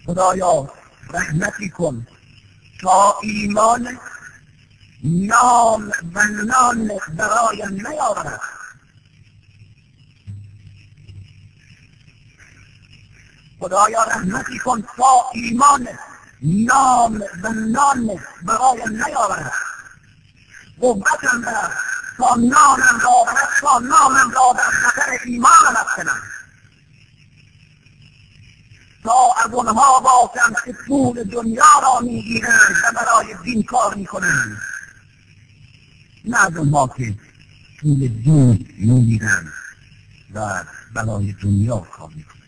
خدایا رحمتی کن تا ایمان نام و نان برایم نیاورد. خدایا رحمتی کن تا ایمان نام و نان برایم نیاورد. قوتم را تا نامم را برد، تا نامم را در خطر ایمان افکنم، تا از اونها باشم که پول دنیا را میگیرند و برای دین کار میکنند، نه از اونها که پول دین میگیرند و برای دنیا کار میکنند.